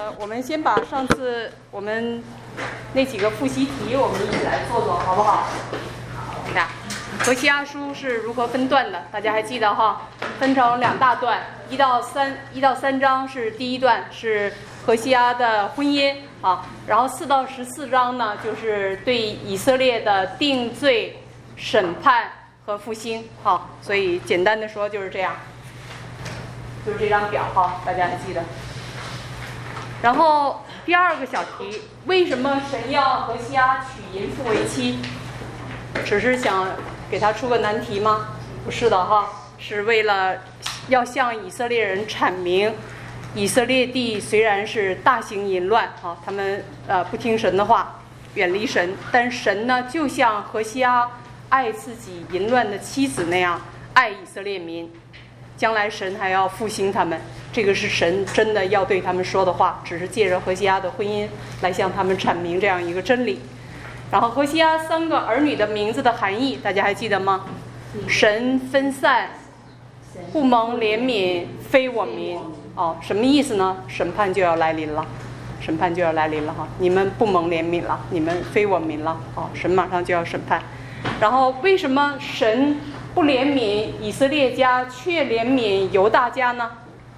我们先把上次我们那几个复习题，我们一起来做做，好不好？你看，何西阿书是如何分段的？大家还记得哈？分成2大段，1到3章是第一段，是何西阿的婚姻啊，然后4到14章呢，就是对以色列的定罪、审判和复兴。好，所以简单的说就是这样，就是这张表哈，大家还记得。然后第2个小题，为什么神要何西阿娶淫妇为妻？只是想给他出个难题吗？不是的哈，是为了要向以色列人阐明，以色列地虽然是大行淫乱啊，他们不听神的话，远离神，但神呢就像何西阿爱自己淫乱的妻子那样爱以色列民，将来神还要复兴他们，这个是神真的要对他们说的话，只是借着何西阿的婚姻来向他们阐明这样一个真理。然后何西阿3个儿女的名字的含义，大家还记得吗？神分散，不蒙怜悯，非我民。哦，什么意思呢？审判就要来临了，审判就要来临了哈！你们不蒙怜悯了，你们非我民了。哦，神马上就要审判。然后为什么神不怜悯以色列家，却怜悯犹大家呢？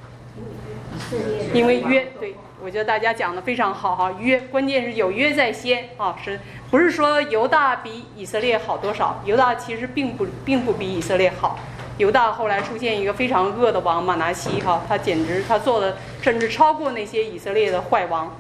因为约，对，我觉得大家讲的非常好哈。约，关键是有约在先啊，是不是说犹大比以色列好多少？犹大其实并不比以色列好。犹大后来出现一个非常恶的王马拿西哈，他做的甚至超过那些以色列的坏王，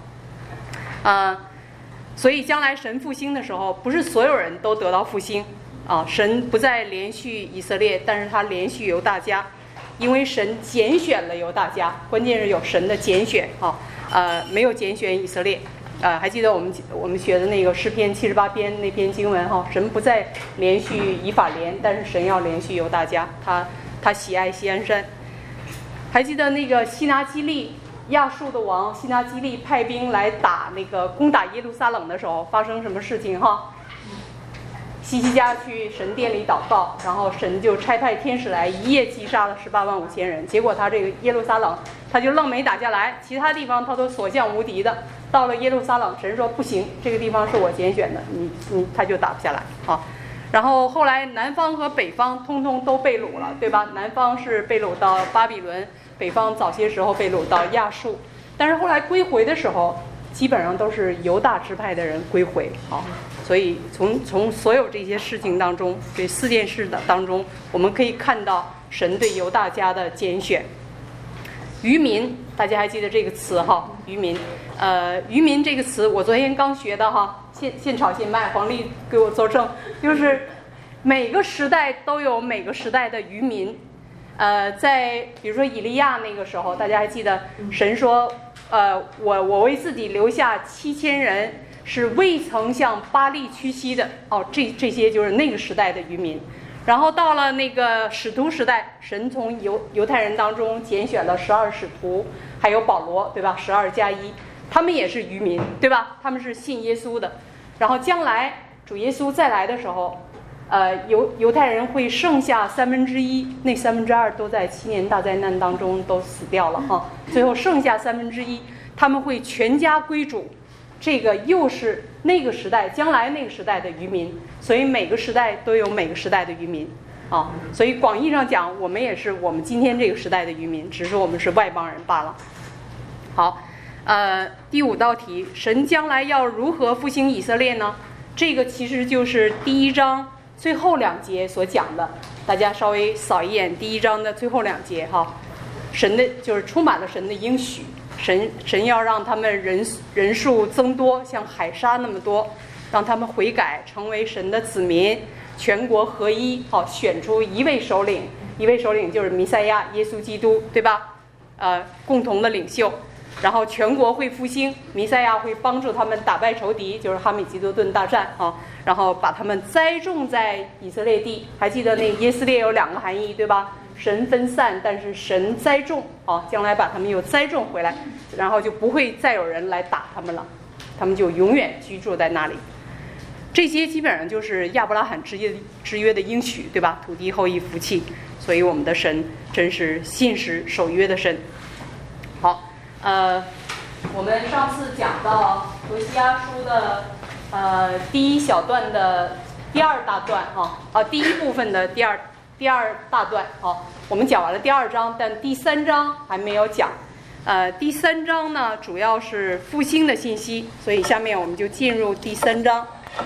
所以将来神复兴的时候，不是所有人都得到复兴啊。神不再连续以色列，但是他连续犹大家，因为神拣选了犹大家，关键是有神的拣选啊，没有拣选以色列。还记得我们学的那个诗篇78篇那篇经文哈，神不再连续以法莲，但是神要连续犹大家，他喜爱锡安山。还记得那个西拿基利亚述的王西拿基利派兵来攻打耶路撒冷的时候，发生什么事情哈？希西家去神殿里祷告，然后神就差派天使来，一夜击杀了18万5千人。结果他这个耶路撒冷他就愣没打下来，其他地方他都所向无敌的。到了耶路撒冷，神说不行，这个地方是我拣选的，他就打不下来啊。然后后来南方和北方通通都被掳了，对吧？南方是被掳到巴比伦，北方早些时候被掳到亚述，但是后来归回的时候，基本上都是犹大支派的人归回啊。所以从所有这些事情当中，这4件事的当中，我们可以看到神对犹大家的拣选。渔民，大家还记得这个词哈？渔民，渔民这个词我昨天刚学的哈，现炒现卖，黄丽给我作证，就是每个时代都有每个时代的渔民。在比如说以利亚那个时候，大家还记得神说，我为自己留下7000人，是未曾向巴力屈膝的。哦，这些就是那个时代的渔民。然后到了那个使徒时代，神从犹太人当中拣选了12使徒，还有保罗，对吧？12+1，他们也是渔民，对吧？他们是信耶稣的。然后将来主耶稣再来的时候，犹太人会剩下1/3，那2/3都在7年大灾难当中都死掉了哈。最后剩下1/3，他们会全家归主。这个又是那个时代，将来那个时代的渔民，所以每个时代都有每个时代的渔民啊。所以广义上讲，我们也是我们今天这个时代的渔民，只是我们是外邦人罢了。好，第5道题，神将来要如何复兴以色列呢？这个其实就是第1章最后2节所讲的，大家稍微扫一眼第1章的最后2节哈。神的就是充满了神的应许。神要让他们人数增多，像海沙那么多，让他们悔改，成为神的子民，全国合一，好，选出一位首领就是弥赛亚耶稣基督，对吧？共同的领袖，然后全国会复兴，弥赛亚会帮助他们打败仇敌，就是哈米吉多顿大战啊，然后把他们栽种在以色列地。还记得那耶斯列有2个含义，对吧？神分散，但是神栽种啊，将来把他们又栽种回来，然后就不会再有人来打他们了，他们就永远居住在那里。这些基本上就是亚伯拉罕之约的应许，对吧？土地后裔福气，所以我们的神真是信实守约的神。好， 我们上次讲到何西阿书的第一小段的第二大段第一部分的第二大段我们讲完了第2章，但第3章还没有讲。第3章呢主要是复兴的信息，所以下面我们就进入第3章。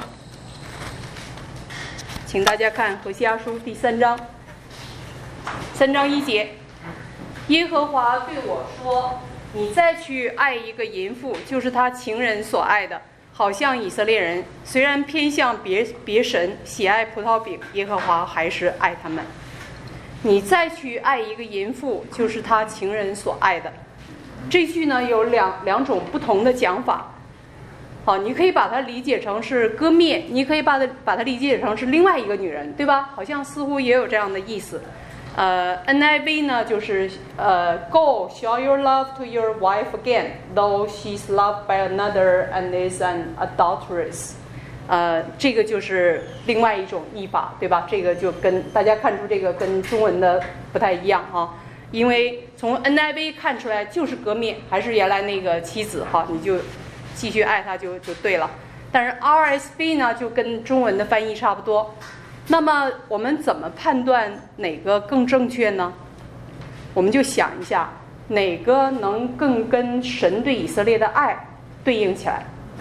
请大家看何西阿书第3章，3章1节，耶和华对我说：“你再去爱一个淫妇，就是他情人所爱的，好像以色列人虽然偏向别神，喜爱葡萄饼，耶和华还是爱他们。你再去爱一个淫妇，就是他情人所爱的。”这句呢有两种不同的讲法。你可以把它理解成是割灭，你可以把它理解成是另外一个女人，对吧？好像似乎也有这样的意思。NIV 呢就是Go, show your love to your wife again, though she's loved by another and is an adulteress。这个就是另外一种译法，对吧？这个就跟大家看出这个跟中文的不太一样因为从 NIV 看出来就是割灭，还是原来那个妻子你就继续爱她就对了。但是 RSV 呢就跟中文的翻译差不多。那么我们怎么判断哪个更正确呢？我们就想一下，哪个能更跟神对以色列的爱对应起来？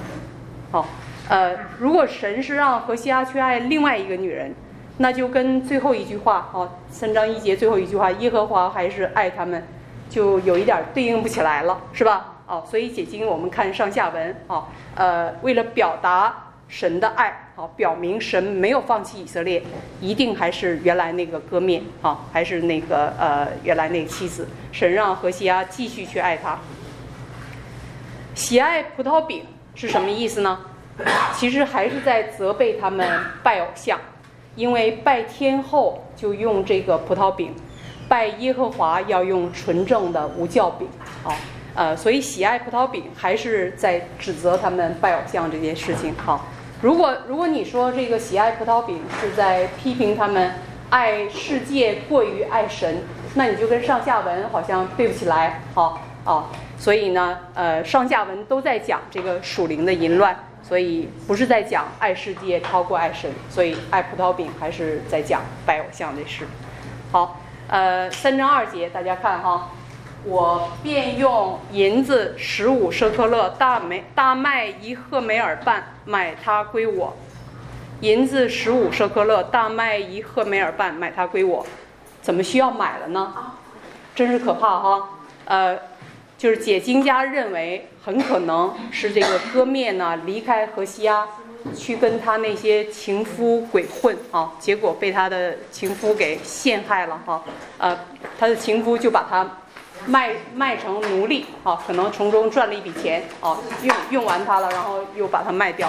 如果神是让何西阿去爱另外一个女人，那就跟最后一句话3章1节最后一句话，耶和华还是爱他们，就有一点对应不起来了，是吧？所以解经我们看上下文为了表达神的爱表明神没有放弃以色列，一定还是原来那个割灭还是那个原来那个妻子，神让何西阿继续去爱他。喜爱葡萄饼是什么意思呢？其实还是在责备他们拜偶像，因为拜天后就用这个葡萄饼，拜耶和华要用纯正的无酵饼所以喜爱葡萄饼还是在指责他们拜偶像这件事情如果你说这个喜爱葡萄饼是在批评他们爱世界过于爱神，那你就跟上下文好像对不起来所以呢上下文都在讲这个属灵的淫乱，所以不是在讲爱世界超过爱神，所以爱葡萄饼还是在讲拜偶像这事。好，3章2节大家看我便用银子15舍客勒，大麦1赫梅尔半，买它归我。银子15舍客勒，大麦1赫梅尔半，买它归我。怎么需要买了呢？真是可怕就是解经家认为很可能是这个割灭呢离开何西阿，去跟他那些情夫鬼混结果被他的情夫给陷害了他的情夫就把他卖成奴隶可能从中赚了一笔钱用完它了，然后又把它卖掉。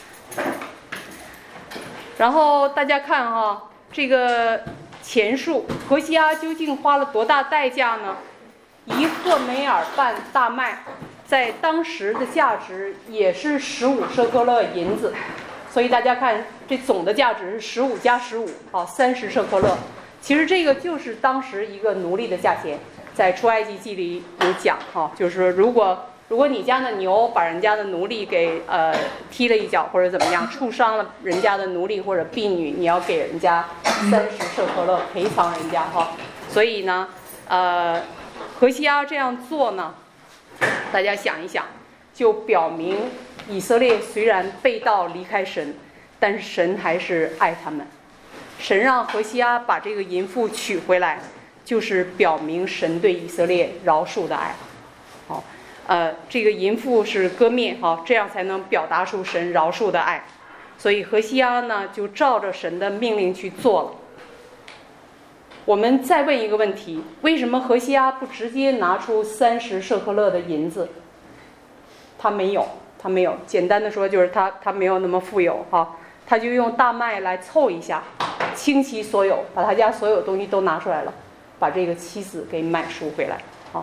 然后大家看这个钱数，何西阿究竟花了多大代价呢？1赫梅尔半大麦在当时的价值也是15舍客勒银子，所以大家看这总的价值是15加1530舍客勒。其实这个就是当时一个奴隶的价钱，在出埃及记里有讲就是如果你家的牛把人家的奴隶给踢了一脚或者怎么样，触伤了人家的奴隶或者婢女，你要给人家30舍客勒赔偿人家所以呢何西阿这样做呢，大家想一想，就表明以色列虽然背道离开神，但是神还是爱他们。神让何西阿把这个淫妇娶回来，就是表明神对以色列饶恕的爱。这个淫妇是割灭这样才能表达出神饶恕的爱。所以何西阿呢就照着神的命令去做了。我们再问一个问题，为什么何西阿不直接拿出30舍客勒的银子？他没有，简单的说就是他没有那么富有他就用大麦来凑一下，倾其所有，把他家所有东西都拿出来了，把这个妻子给买赎回来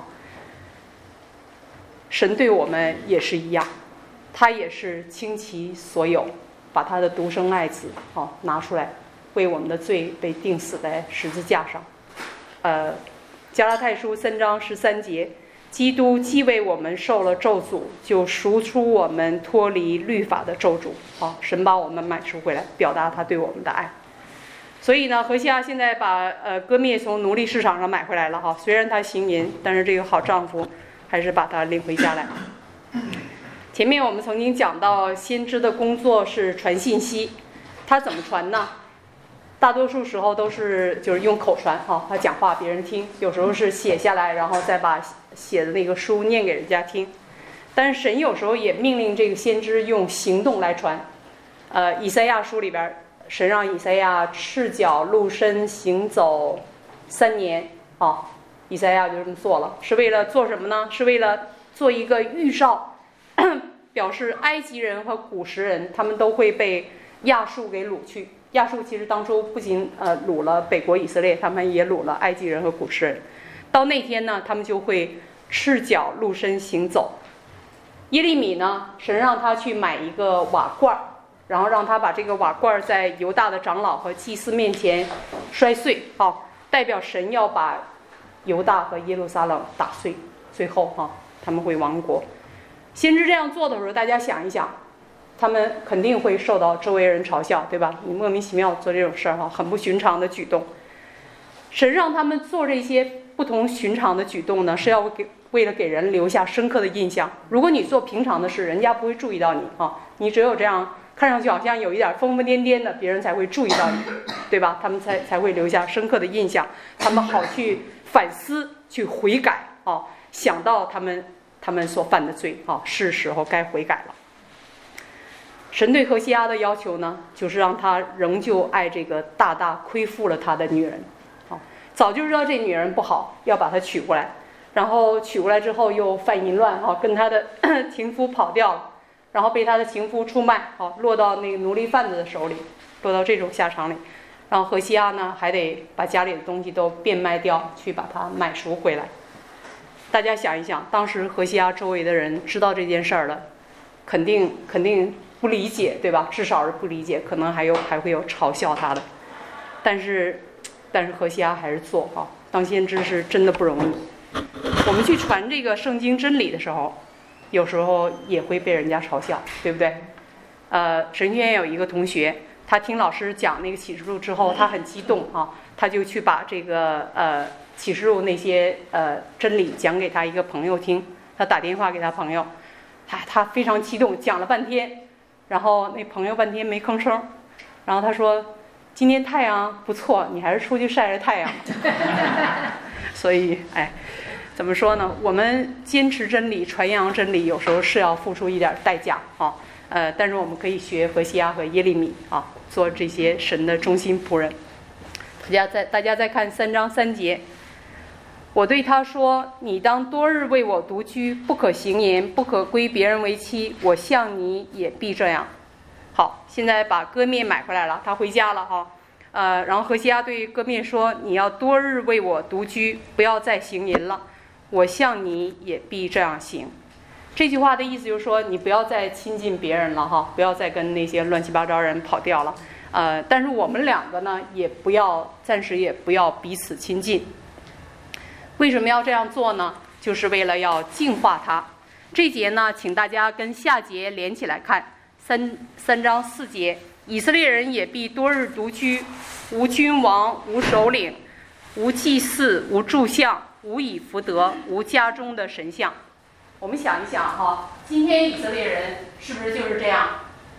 神对我们也是一样，他也是倾其所有，把他的独生爱子拿出来，为我们的罪被钉死在十字架上。加拉太书3章13节， 基督既为我们受了咒诅，就赎出我们脱离律法的咒诅。神把我们买赎回来，表达他对我们的爱。所以呢，何西阿现在把歌灭从奴隶市场上买回来了虽然他行淫，但是这个好丈夫还是把他领回家来。前面我们曾经讲到，先知的工作是传信息，他怎么传呢？大多数时候都是就是用口传他讲话别人听，有时候是写下来，然后再把写的那个书念给人家听。但是神有时候也命令这个先知用行动来传。以赛亚书里边，神让以赛亚赤脚露身行走3年以赛亚就这么做了，是为了做什么呢？是为了做一个预兆，表示埃及人和古时人他们都会被亚述给掳去。亚述其实当初不仅掳了北国以色列，他们也掳了埃及人和古时人。到那天呢，他们就会赤脚露身行走。耶利米呢，神让他去买一个瓦罐，然后让他把这个瓦罐在犹大的长老和祭司面前摔碎，代表神要把犹大和耶路撒冷打碎，最后他们会亡国。先知这样做的时候，大家想一想，他们肯定会受到周围人嘲笑，对吧？你莫名其妙做这种事儿很不寻常的举动。神让他们做这些不同寻常的举动呢，是要为了给人留下深刻的印象。如果你做平常的事，人家不会注意到你你只有这样看上去好像有一点疯疯癫癫的，别人才会注意到你，对吧？他们才会留下深刻的印象，他们好去反思，去悔改想到他们所犯的罪是时候该悔改了。神对何西阿的要求呢，就是让他仍旧爱这个大大亏负了他的女人。早就知道这女人不好，要把她娶过来，然后娶过来之后又犯淫乱跟他的情夫跑掉了，然后被他的情夫出卖落到那个奴隶贩子的手里，落到这种下场里。然后何西阿呢，还得把家里的东西都变卖掉，去把它买赎回来。大家想一想，当时何西阿周围的人知道这件事儿了，肯定不理解，对吧？至少是不理解，可能还会有嘲笑他的。但是何西阿还是做当先知是真的不容易。我们去传这个圣经真理的时候，有时候也会被人家嘲笑，对不对？神学院有一个同学，他听老师讲那个启示录之后，他很激动他就去把这个启示录那些真理讲给他一个朋友听。他打电话给他朋友，他非常激动，讲了半天，然后那朋友半天没吭声，然后他说：“今天太阳不错，你还是出去晒晒太阳。”所以怎么说呢？我们坚持真理、传扬真理，有时候是要付出一点代价但是我们可以学何西阿和耶利米做这些神的忠心仆人。大家再看3章3节，我对他说：“你当多日为我独居，不可行淫，不可归别人为妻。我向你也必这样。”好，现在把歌灭买回来了，他回家了然后何西阿对歌灭说：“你要多日为我独居，不要再行淫了。我向你也必这样行。”这句话的意思就是说，你不要再亲近别人了不要再跟那些乱七八糟人跑掉了。但是我们两个呢，暂时也不要彼此亲近。为什么要这样做呢？就是为了要净化他。这节呢，请大家跟下节连起来看。3章4节，以色列人也必多日独居，无君王，无首领，无祭祀，无柱像，无以福德，无家中的神像。我们想一想今天以色列人是不是就是这样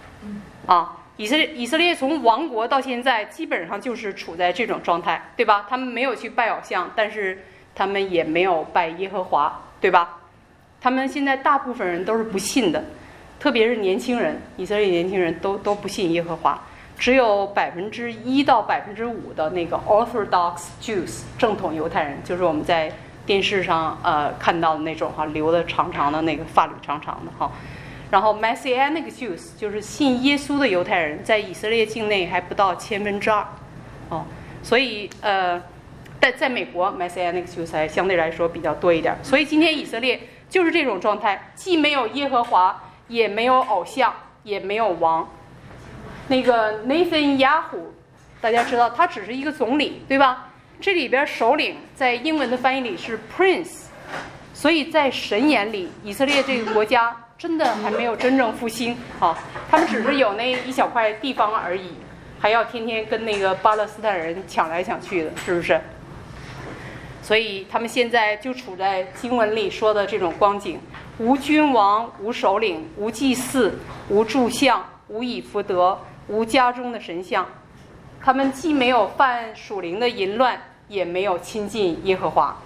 以色列从亡国到现在基本上就是处在这种状态，对吧？他们没有去拜偶像，但是他们也没有拜耶和华，对吧？他们现在大部分人都是不信的，特别是年轻人，以色列年轻人都不信耶和华，只有1%到5%的那个 Orthodox Jews 正统犹太人，就是我们在电视上看到的那种留的长长的那个发缕长长的然后 Messianic Jews 就是信耶稣的犹太人，在以色列境内还不到2%所以在美国 Messianic Jews 还相对来说比较多一点。所以今天以色列就是这种状态，既没有耶和华，也没有偶像，也没有王。那个 Netanyahu 大家知道他只是一个总理，对吧？这里边首领在英文的翻译里是 prince， 所以在神眼里，以色列这个国家真的还没有真正复兴啊，他们只是有那一小块地方而已，还要天天跟那个巴勒斯坦人抢来抢去的，是不是？所以他们现在就处在经文里说的这种光景：无君王，无首领，无祭祀，无柱像，无以弗得，无家中的神像。他们既没有犯属灵的淫乱，也没有亲近耶和华。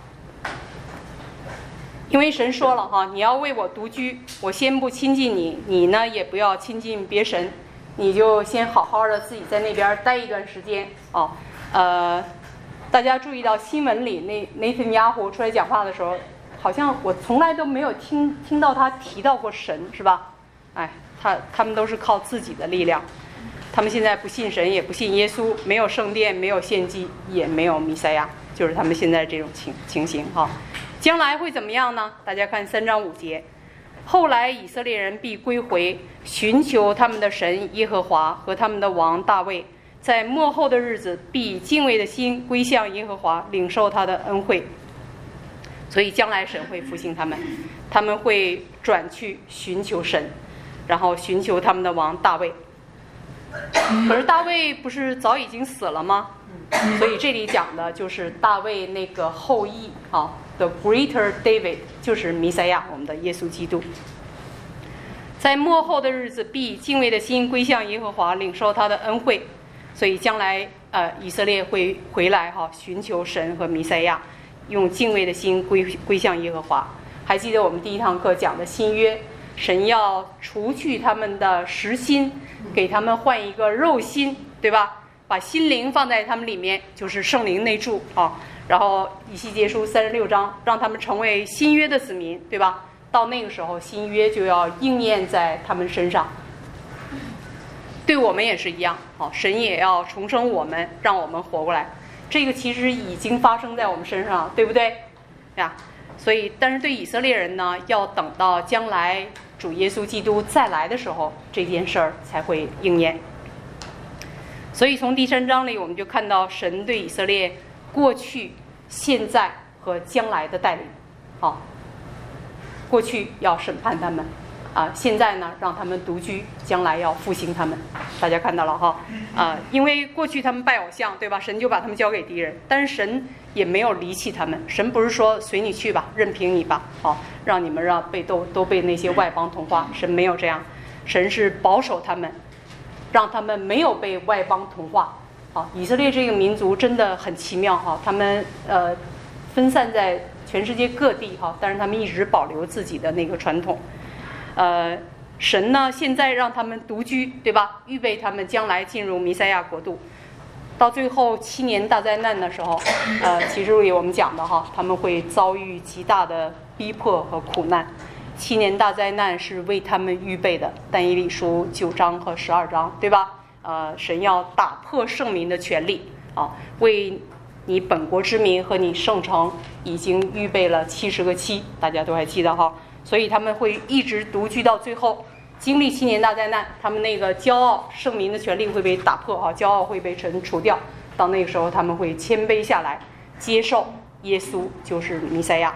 因为神说了哈，你要为我独居，我先不亲近你，你呢也不要亲近别神，你就先好好的自己在那边待一段时间哦。大家注意到新闻里那内塔尼亚胡出来讲话的时候，好像我从来都没有听到他提到过神，是吧？哎，他们都是靠自己的力量，他们现在不信神，也不信耶稣，没有圣殿，没有献祭，也没有弥赛亚，就是他们现在这种情形哈。将来会怎么样呢？大家看3章5节，后来以色列人必归回，寻求他们的神耶和华和他们的王大卫，在末后的日子必敬畏的心归向耶和华，领受他的恩惠。所以将来神会复兴他们，他们会转去寻求神，然后寻求他们的王大卫。可是大卫不是早已经死了吗？所以这里讲的就是大卫那个后裔啊，The Greater David 就是弥赛亚，我们的耶稣基督。在末后的日子必敬畏的心归向耶和华，领受他的恩惠。所以将来以色列会回来哈，寻求神和弥赛亚，用敬畏的心归向耶和华。还记得我们第一堂课讲的新约，神要除去他们的实心，给他们换一个肉心，对吧？把心灵放在他们里面，就是圣灵内住啊。然后以西结书36章，让他们成为新约的子民，对吧？到那个时候，新约就要应验在他们身上。对我们也是一样，好，神也要重生我们，让我们活过来。这个其实已经发生在我们身上，对不对呀？所以，但是对以色列人呢，要等到将来主耶稣基督再来的时候，这件事儿才会应验。所以从第3章里，我们就看到神对以色列过去、现在和将来的带领。好，过去要审判他们。现在呢，让他们独居，将来要复兴他们。大家看到了哈，因为过去他们拜偶像，对吧？神就把他们交给敌人，但是神也没有离弃他们。神不是说随你去吧，任凭你吧，好，让你们都被那些外邦同化。神没有这样，神是保守他们，让他们没有被外邦同化。好，以色列这个民族真的很奇妙哈，他们分散在全世界各地哈，但是他们一直保留自己的那个传统。神呢，现在让他们独居，对吧？预备他们将来进入弥赛亚国度。到最后7年大灾难的时候，启示录里我们讲的哈，他们会遭遇极大的逼迫和苦难。7年大灾难是为他们预备的，但以理书9章和12章，对吧？神要打破圣民的权利啊，为你本国之民和你圣城已经预备了70个期，大家都还记得哈。所以他们会一直独居到最后，经历7年大灾难，他们那个骄傲圣民的权利会被打破啊，骄傲会被神除掉。到那个时候，他们会谦卑下来，接受耶稣就是弥赛亚。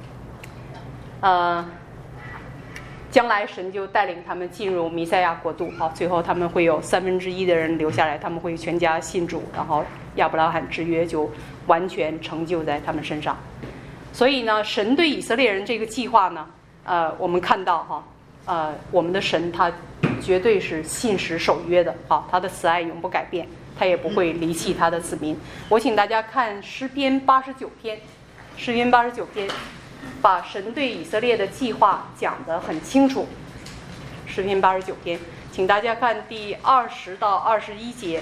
将来神就带领他们进入弥赛亚国度，好，最后他们会有1/3的人留下来，他们会全家信主，然后亚伯拉罕之约就完全成就在他们身上。所以呢，神对以色列人这个计划呢，我们看到哈，我们的神他绝对是信实守约的，好，他的慈爱永不改变，他也不会离弃他的子民。我请大家看诗篇89篇，诗篇89篇，把神对以色列的计划讲得很清楚。诗篇89篇，请大家看第20到21节，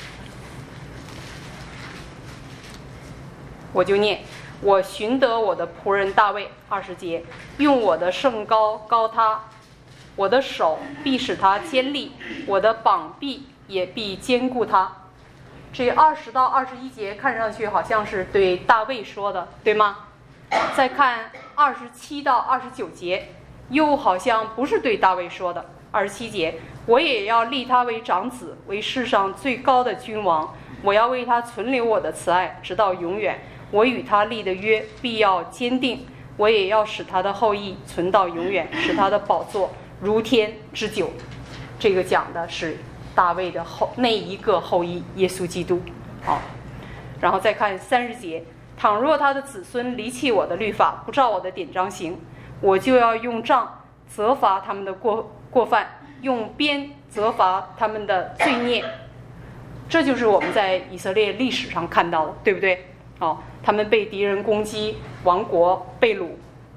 我就念。我寻得我的仆人大卫，20节，用我的圣膏膏他，我的手必使他坚立，我的膀臂也必坚固他。这20到21节看上去好像是对大卫说的，对吗？再看27到29节，又好像不是对大卫说的。27节，我也要立他为长子，为世上最高的君王，我要为他存留我的慈爱，直到永远。我与他立的约必要坚定， 我也要使他的后裔存到永远，使他的宝座如天之久。这个讲的是大卫的那一个后裔耶稣基督。好，然后再看30节，倘若他的子孙离弃我的律法，不照我的典章行，我就要用杖责罚他们的过犯，用鞭责罚他们的罪孽。这就是我们在以色列历史上看到的，对不对？他们被敌人攻击，亡国被掳。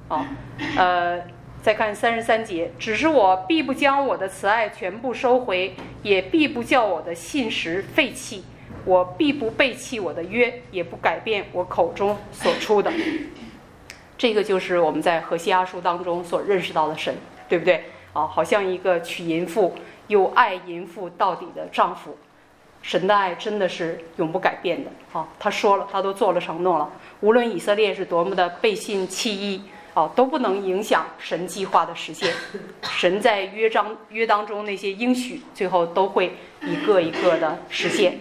再看33节，只是我必不将我的慈爱全部收回，也必不叫我的信实废弃，我必不背弃我的约，也不改变我口中所出的。这个就是我们在何西阿书当中所认识到的神，对不对？好像一个娶淫妇又爱淫妇到底的丈夫。神的爱真的是永不改变的。他说了，他都做了承诺了，无论以色列是多么的背信弃义，都不能影响神计划的实现。神在约当中那些应许，最后都会一个一个的实现。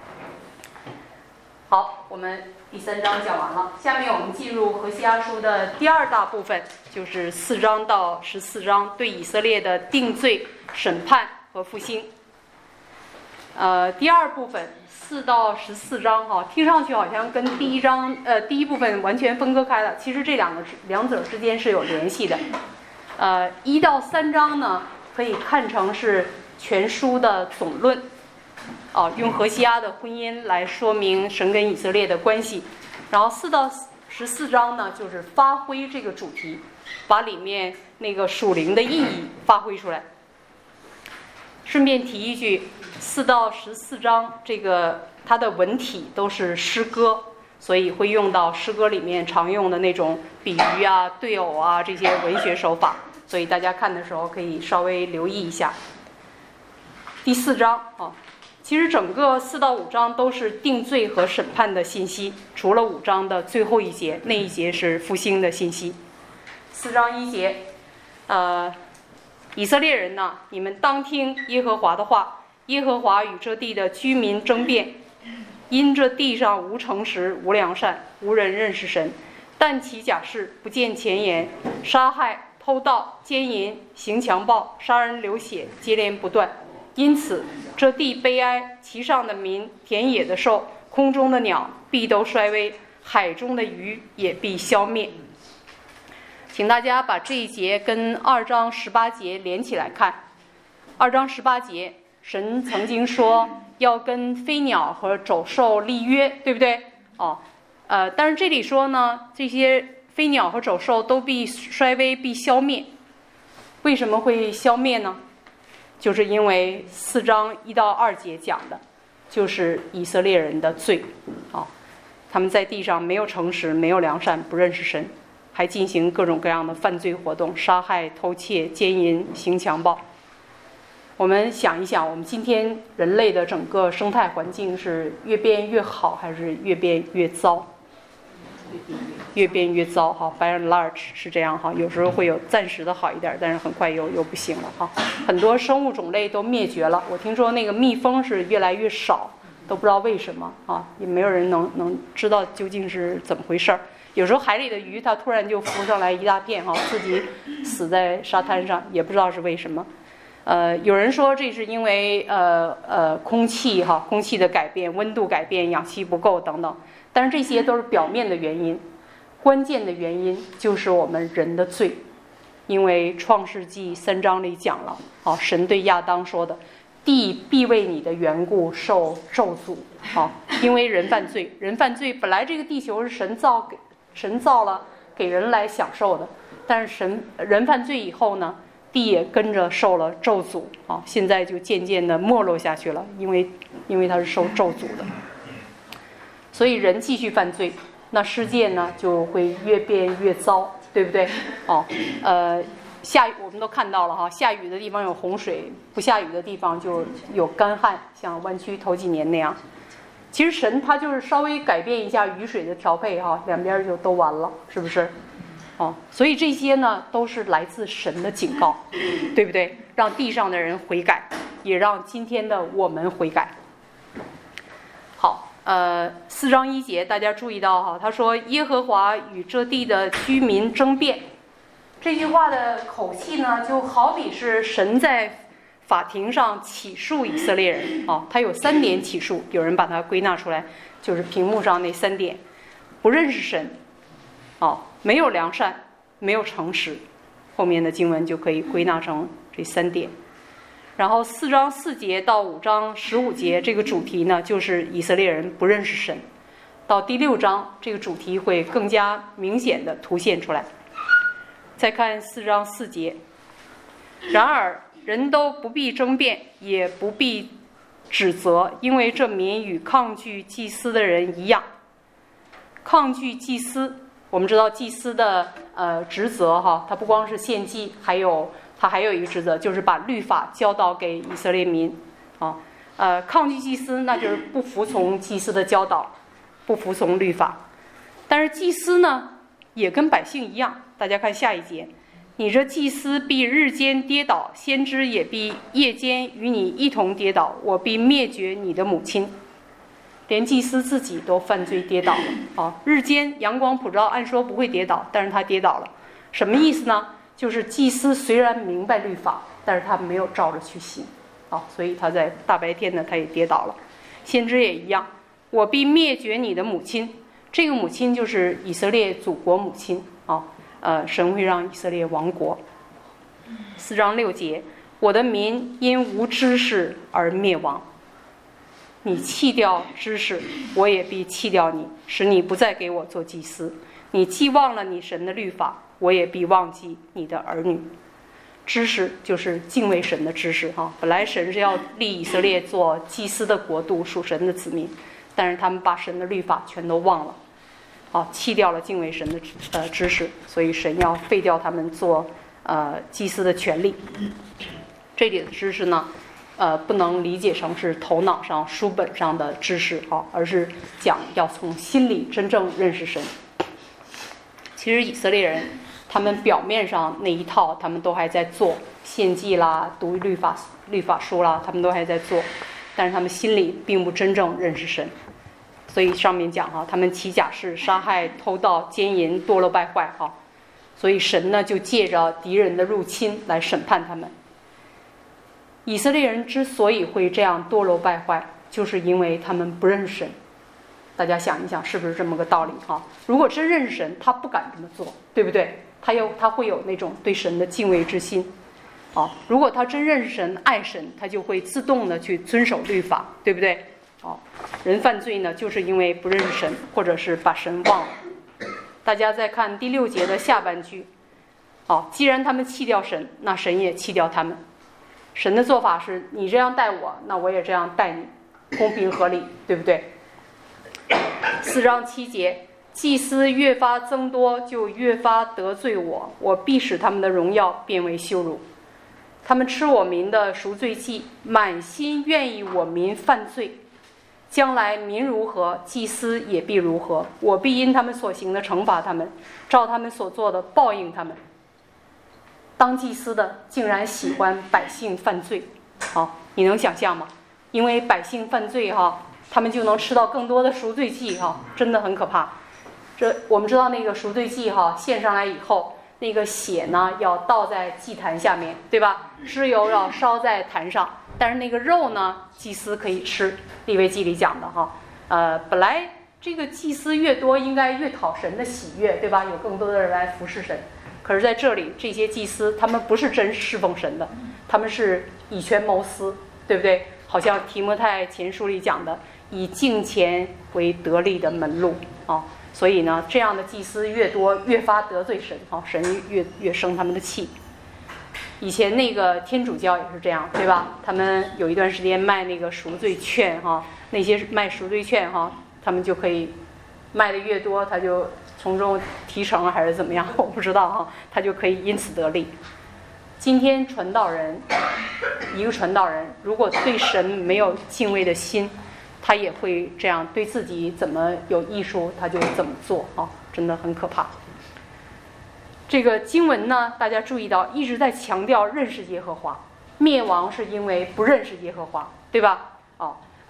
好，我们第3章讲完了，下面我们进入何西阿书的第2大部分，就是4章到14章对以色列的定罪、审判和复兴。第2部分4到14章听上去好像跟第一部分完全分割开了，其实这两者之间是有联系的。1到3章呢，可以看成是全书的总论，用何西阿的婚姻来说明神跟以色列的关系。然后4到14章呢，就是发挥这个主题，把里面那个属灵的意义发挥出来。顺便提一句，4到14章这个它的文体都是诗歌，所以会用到诗歌里面常用的那种比喻啊、对偶啊这些文学手法，所以大家看的时候可以稍微留意一下。第4章其实整个4到5章都是定罪和审判的信息，除了5章的最后一节，那一节是复兴的信息。4章1节，以色列人呐，你们当听耶和华的话。耶和华与这地的居民争辩，因这地上无诚实、无良善，无人认识神，但起假誓，不见前言，杀害、偷盗、奸淫、行强暴、杀人流血，接连不断。因此这地悲哀，其上的民、田野的兽、空中的鸟必都衰微，海中的鱼也必消灭。请大家把这一节跟2章18节连起来看。2章18节，神曾经说要跟飞鸟和走兽立约，对不对？但是这里说呢，这些飞鸟和走兽都必衰微，必消灭。为什么会消灭呢？就是因为4章1到2节讲的，就是以色列人的罪。他们在地上没有诚实，没有良善，不认识神，还进行各种各样的犯罪活动，杀害、偷窃、奸淫、行强暴。我们想一想，我们今天人类的整个生态环境是越变越好，还是越变越糟？越变越糟by and large 是这样有时候会有暂时的好一点，但是很快又不行了很多生物种类都灭绝了。我听说那个蜜蜂是越来越少，都不知道为什么也没有人能知道究竟是怎么回事。有时候海里的鱼它突然就浮上来一大片自己死在沙滩上，也不知道是为什么。有人说这是因为空气的改变，温度改变，氧气不够等等，但是这些都是表面的原因，关键的原因就是我们人的罪。因为创世纪3章里讲了神对亚当说的，地必为你的缘故受咒诅。因为人犯罪，本来这个地球是神造了给人来享受的，但是人犯罪以后呢，地也跟着受了咒诅现在就渐渐的没落下去了，因为它是受咒诅的。所以人继续犯罪，那世界呢就会越变越糟，对不对？下雨我们都看到了下雨的地方有洪水，不下雨的地方就有干旱，像湾区头几年那样。其实神他就是稍微改变一下雨水的调配两边就都完了，是不是？所以这些呢都是来自神的警告，对不对？让地上的人悔改，也让今天的我们悔改。好， 4章1节，大家注意到哈，他说耶和华与这地的居民争辩。这句话的口气呢，就好比是神在法庭上起诉以色列人啊。他有3点起诉，有人把它归纳出来，就是屏幕上那3点：不认识神，没有良善，没有诚实。后面的经文就可以归纳成这3点。然后4章4节到5章15节这个主题呢，就是以色列人不认识神。到第6章，这个主题会更加明显的凸显出来。再看4章4节，然而人都不必争辩，也不必指责，因为这民与抗拒祭司的人一样。抗拒祭司，我们知道祭司的职责哈，他不光是献祭，他还有一个职责，就是把律法教导给以色列民抗拒祭司，那就是不服从祭司的教导，不服从律法。但是祭司呢，也跟百姓一样，大家看下一节，你这祭司必日间跌倒，先知也必夜间与你一同跌倒，我必灭绝你的母亲。连祭司自己都犯罪跌倒了日间阳光普照，按说不会跌倒，但是他跌倒了。什么意思呢？就是祭司虽然明白律法，但是他没有照着去行所以他在大白天呢，他也跌倒了。先知也一样，我必灭绝你的母亲。这个母亲就是以色列祖国母亲神会让以色列亡国。4章6节，我的民因无知识而灭亡。你弃掉知识，我也必弃掉你，使你不再给我做祭司。你既忘了你神的律法，我也必忘记你的儿女。知识就是敬畏神的知识本来神是要立以色列做祭司的国度，属神的子民，但是他们把神的律法全都忘了弃掉了敬畏神的知识，所以神要废掉他们做祭司的权利。这里的知识呢不能理解成是头脑上书本上的知识而是讲要从心里真正认识神。其实以色列人他们表面上那一套他们都还在做，献祭啦，读律法书啦，他们都还在做，但是他们心里并不真正认识神。所以上面讲他们起假誓，杀害、偷盗、奸淫、堕落败坏所以神呢就借着敌人的入侵来审判他们。以色列人之所以会这样堕落败坏，就是因为他们不认识神。大家想一想，是不是这么个道理如果真认识神，他不敢这么做，对不对？他会有那种对神的敬畏之心如果他真认识神、爱神，他就会自动的去遵守律法，对不对？人犯罪呢，就是因为不认识神，或者是把神忘了。大家再看第6节的下半句既然他们弃掉神，那神也弃掉他们。神的做法是，你这样待我，那我也这样待你，公平合理，对不对？4章7节，祭司越发增多，就越发得罪我，我必使他们的荣耀变为羞辱。他们吃我民的赎罪祭，满心愿意我民犯罪。将来民如何，祭司也必如何，我必因他们所行的惩罚他们，照他们所做的报应他们。当祭司的竟然喜欢百姓犯罪你能想象吗？因为百姓犯罪他们就能吃到更多的赎罪祭真的很可怕。我们知道那个赎罪祭献上来以后，那个血呢要倒在祭坛下面，对吧？脂油要烧在坛上，但是那个肉呢，祭司可以吃。利未记里讲的本来这个祭司越多，应该越讨神的喜悦，对吧？有更多的人来服侍神。可是在这里，这些祭司他们不是真侍奉神的，他们是以权谋私，对不对？好像提摩太前书里讲的，以敬钱为得利的门路所以呢，这样的祭司越多，越发得罪神神越生他们的气。以前那个天主教也是这样，对吧？他们有一段时间卖那个赎罪券那些卖赎罪券他们就可以卖的越多，他就从中提成还是怎么样，我不知道他就可以因此得利。今天传道人，一个传道人如果对神没有敬畏的心，他也会这样，对自己怎么有艺术他就怎么做真的很可怕。这个经文呢，大家注意到一直在强调认识耶和华，灭亡是因为不认识耶和华，对吧？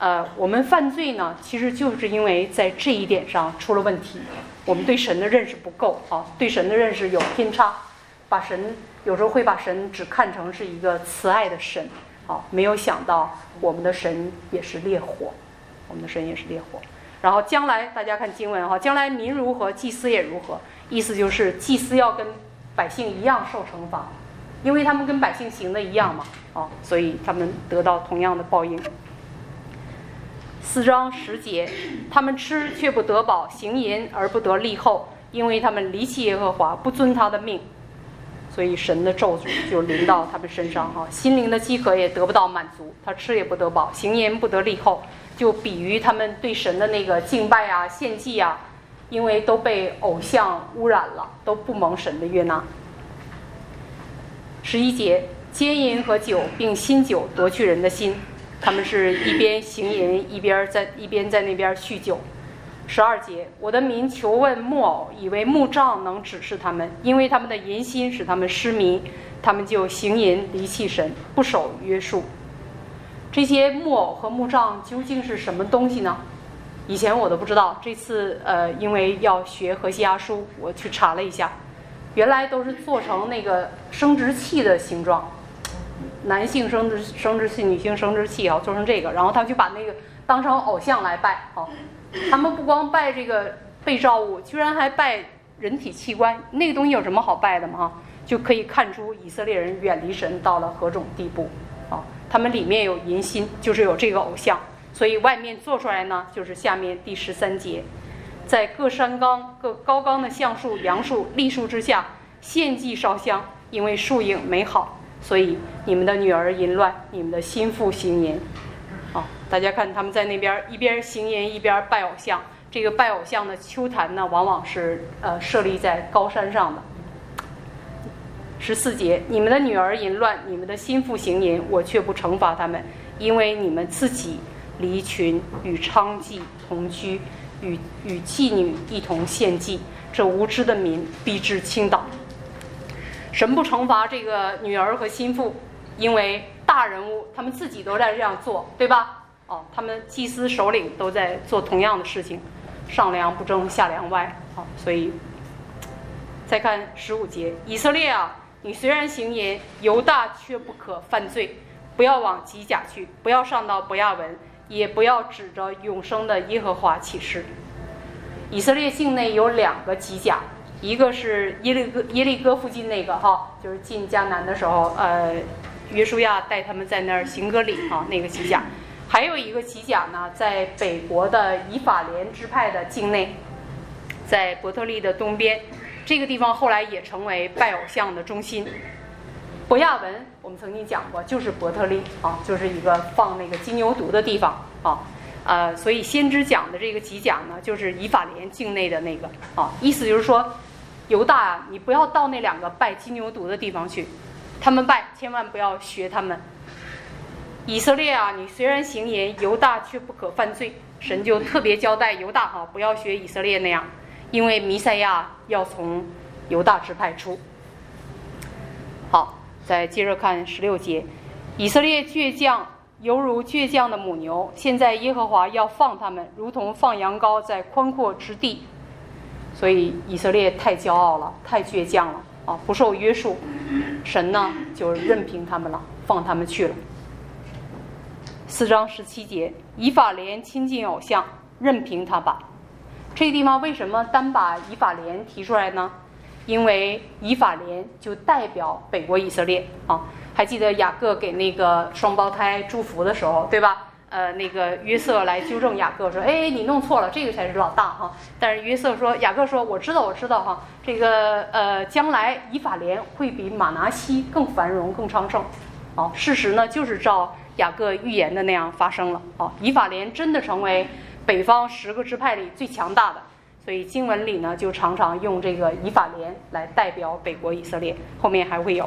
我们犯罪呢，其实就是因为在这一点上出了问题，我们对神的认识不够啊，对神的认识有偏差，有时候会把神只看成是一个慈爱的神啊，没有想到我们的神也是烈火，我们的神也是烈火。然后将来大家看经文哈，将来民如何，祭司也如何，意思就是祭司要跟百姓一样受惩罚，因为他们跟百姓行的一样嘛，所以他们得到同样的报应。4章10节，他们吃却不得饱，行淫而不得利后，因为他们离弃耶和华，不遵他的命，所以神的咒诅就临到他们身上哈，心灵的饥渴也得不到满足，他吃也不得饱，行淫不得利后，就比喻他们对神的那个敬拜啊、献祭啊，因为都被偶像污染了，都不蒙神的悦纳。11节，奸淫和酒并新酒夺去人的心，他们是一边行淫一边在那边酗酒。12节，我的民求问木偶，以为木杖能指示他们，因为他们的淫心使他们失迷，他们就行淫离弃神，不守约束。这些木偶和木杖究竟是什么东西呢？以前我都不知道，这次因为要学何西阿书，我去查了一下，原来都是做成那个生殖器的形状，男性生殖器，女性生殖器啊，做成这个，然后他们就把那个当成偶像来拜啊。他们不光拜这个被造物，居然还拜人体器官，那个东西有什么好拜的吗？就可以看出以色列人远离神到了何种地步啊！他们里面有淫心，就是有这个偶像，所以外面做出来呢，就是下面第13节，在各山冈、各高冈的橡树、杨树、栗树之下献祭烧香，因为树影美好，所以你们的女儿淫乱，你们的心腹行淫。大家看他们在那边一边行淫一边拜偶像，这个拜偶像的丘坛呢，往往是设立在高山上的。14节，你们的女儿淫乱，你们的心腹行淫，我却不惩罚他们，因为你们自己离群，与娼妓同居，与妓女一同献祭，这无知的民必致倾倒。神不惩罚这个女儿和心腹，因为大人物他们自己都在这样做，对吧？他们祭司首领都在做同样的事情，上梁不正下梁歪，所以再看15节，以色列啊，你虽然行淫，犹大却不可犯罪，不要往吉甲去，不要上到伯亚文，也不要指着永生的耶和华起誓。以色列境内有2个吉甲，一个是耶利哥附近那个就是进迦南的时候，约书亚带他们在那儿行割礼那个吉甲。还有一个吉甲呢，在北国的以法莲支派的境内，在伯特利的东边，这个地方后来也成为拜偶像的中心。伯亚文我们曾经讲过，就是伯特利就是一个放那个金牛犊的地方所以先知讲的这个吉甲呢，就是以法莲境内的那个意思就是说，犹大啊，你不要到那2个拜金牛犊的地方去，他们拜千万不要学他们。以色列啊，你虽然行淫，犹大却不可犯罪。神就特别交代犹大不要学以色列那样，因为弥赛亚要从犹大支派出。好，再接着看16节，以色列倔强，犹如倔强的母牛，现在耶和华要放他们，如同放羊羔在宽阔之地。所以以色列太骄傲了，太倔强了不受约束，神呢就任凭他们了，放他们去了。4章17节，以法莲亲近偶像，任凭他吧。这个地方为什么单把以法莲提出来呢？因为以法莲就代表北国以色列还记得雅各给那个双胞胎祝福的时候，对吧？那个约瑟来纠正雅各说，你弄错了，这个才是老大但是雅各说，我知道这个将来以法莲会比马拿西更繁荣更昌盛事实呢就是照雅各预言的那样发生了以法莲真的成为北方10个支派里最强大的，所以经文里呢就常常用这个以法莲来代表北国以色列，后面还会有。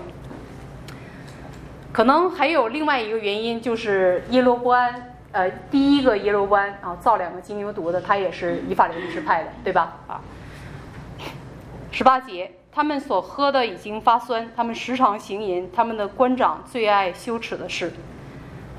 可能还有另外一个原因，就是耶罗波安第一个耶罗波安造2个金牛犊的，他也是以法莲支派的，对吧18节，他们所喝的已经发酸，他们时常行淫，他们的官长最爱羞耻的事。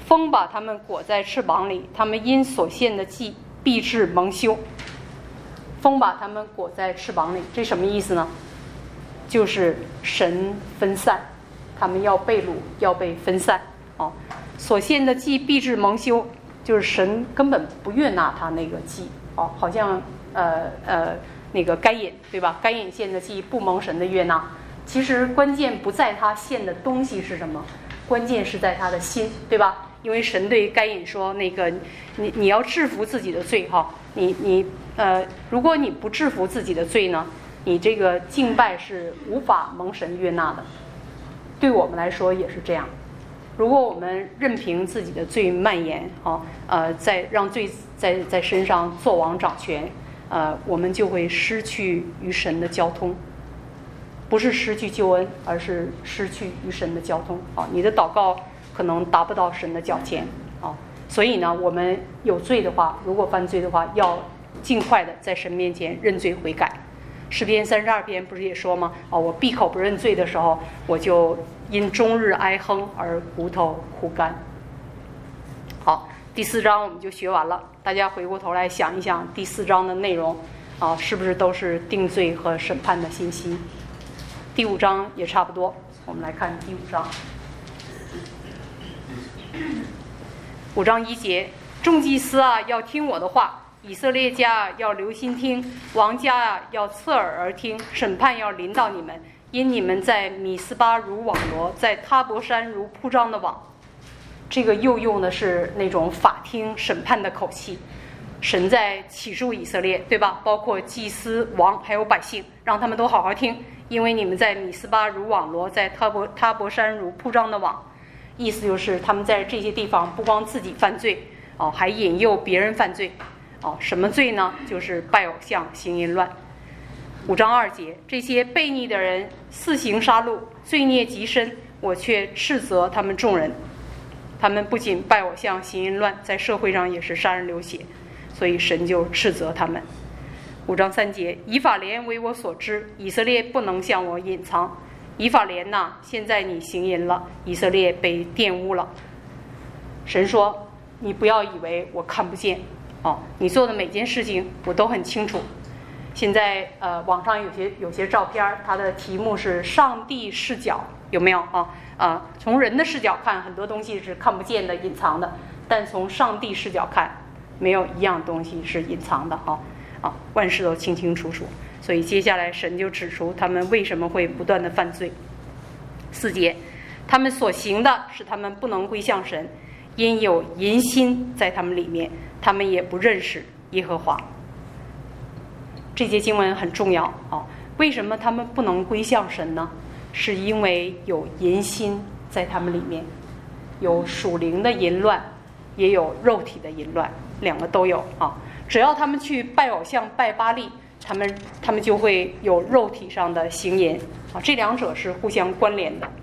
风把他们裹在翅膀里，他们因所献的祭必致蒙羞。风把他们裹在翅膀里，这什么意思呢？就是神分散，他们要被掳，要被分散。所献的祭必致蒙羞，就是神根本不悦纳他那个祭。好像那个该隐，对吧？该隐献的祭不蒙神的悦纳。其实关键不在他献的东西是什么，关键是在他的心，对吧？因为神对该隐说，那个你要制服自己的罪哈，如果你不制服自己的罪呢，你这个敬拜是无法蒙神悦纳的。对我们来说也是这样。如果我们任凭自己的罪蔓延让罪在身上作王掌权，我们就会失去与神的交通。不是失去救恩，而是失去与神的交通。你的祷告可能达不到神的脚前。所以呢，我们有罪的话，如果犯罪的话，要尽快的在神面前认罪悔改。诗篇32篇不是也说吗？我闭口不认罪的时候，我就因终日哀哼而骨头枯干。好，第4章我们就学完了。大家回过头来想一想，第4章的内容是不是都是定罪和审判的信息？第5章也差不多。我们来看第5章。5章1节，众祭司啊，要听我的话；以色列家要留心听；王家啊，要侧耳而听。审判要临到你们，因你们在米斯巴如网罗，在他伯山如铺张的网。这个又用的是那种法庭审判的口气。神在起诉以色列，对吧？包括祭司、王还有百姓，让他们都好好听，因为你们在米斯巴如网罗，在他伯山如铺张的网。意思就是他们在这些地方不光自己犯罪，还引诱别人犯罪。什么罪呢？就是拜偶像、行淫乱。5章2节，这些悖逆的人肆行杀戮，罪孽极深，我却斥责他们众人。他们不仅拜偶像、行淫乱，在社会上也是杀人流血，所以神就斥责他们。5章3节，以法莲为我所知，以色列不能向我隐藏。以法莲呐，现在你行淫了，以色列被玷污了。神说，你不要以为我看不见，你做的每件事情我都很清楚。现在网上有些照片，它的题目是上帝视角，有没有从人的视角看，很多东西是看不见的、隐藏的，但从上帝视角看，没有一样东西是隐藏的万事都清清楚楚。所以接下来神就指出他们为什么会不断的犯罪。4节，他们所行的是他们不能归向神，因有淫心在他们里面，他们也不认识耶和华。这节经文很重要为什么他们不能归向神呢？是因为有淫心在他们里面，有属灵的淫乱，也有肉体的淫乱，两个都有只要他们去拜偶像、拜巴力，他们就会有肉体上的行淫这两者是互相关联的。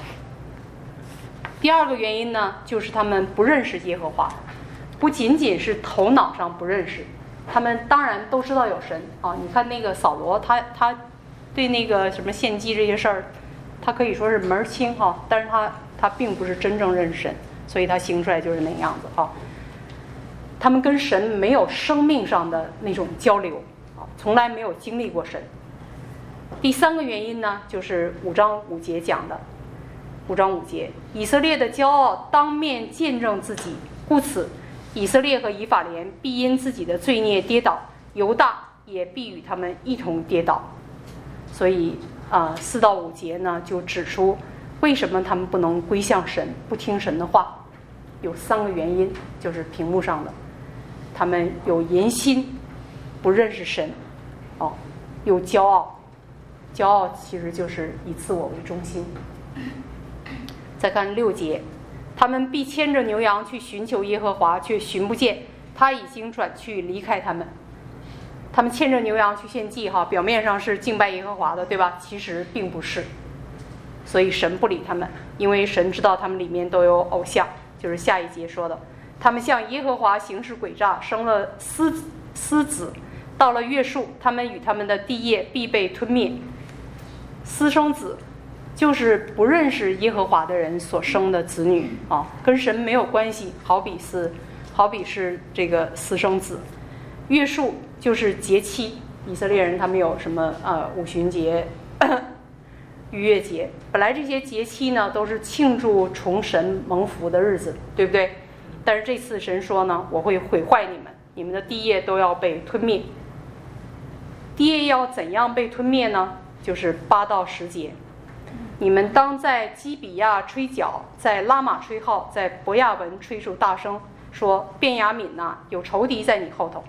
第二个原因呢，就是他们不认识耶和华，不仅仅是头脑上不认识，他们当然都知道有神你看那个扫罗，他对那个什么献祭这些事儿，他可以说是门儿清但是他并不是真正认识神，所以他行出来就是那样子他们跟神没有生命上的那种交流从来没有经历过神。第3个原因呢，就是5章5节讲的。5章5节，以色列的骄傲当面见证自己，故此以色列和以法莲必因自己的罪孽跌倒，犹大也必与他们一同跌倒。所以4到5节呢，就指出为什么他们不能归向神，不听神的话。有3个原因，就是屏幕上的。他们有淫心，不认识神有骄傲，骄傲其实就是以自我为中心。再看6节，他们必牵着牛羊去寻求耶和华，却寻不见，他已经转去离开他们。他们牵着牛羊去献祭表面上是敬拜耶和华的，对吧？其实并不是，所以神不理他们，因为神知道他们里面都有偶像，就是下一节说的，他们向耶和华行事诡诈，生了私子，到了月数，他们与他们的地业必被吞灭。私生子就是不认识耶和华的人所生的子女啊，跟神没有关系，好比是这个私生子。月数就是节期，以色列人他们有什么五旬节、逾越节，本来这些节期呢都是庆祝从神蒙福的日子，对不对？但是这次神说呢，我会毁坏你们，你们的地业都要被吞灭。地业要怎样被吞灭呢？就是8到10节。你们当在基比亚吹角，在拉玛吹号，在伯亚文吹出大声，说便雅悯呐，有仇敌在你后头。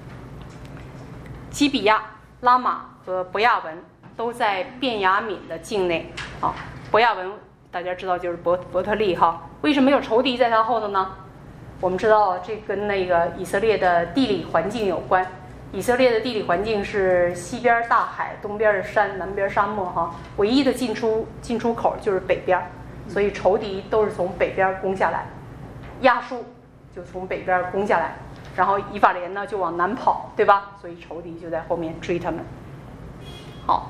基比亚、拉玛和伯亚文都在便雅悯的境内啊。伯亚文大家知道就是伯特利哈，为什么有仇敌在他后头呢？我们知道这跟那个以色列的地理环境有关。以色列的地理环境是西边大海，东边是山，南边沙漠哈，唯一的进出口就是北边，所以仇敌都是从北边攻下来，亚述就从北边攻下来，然后以法莲呢就往南跑，对吧？所以仇敌就在后面追他们。好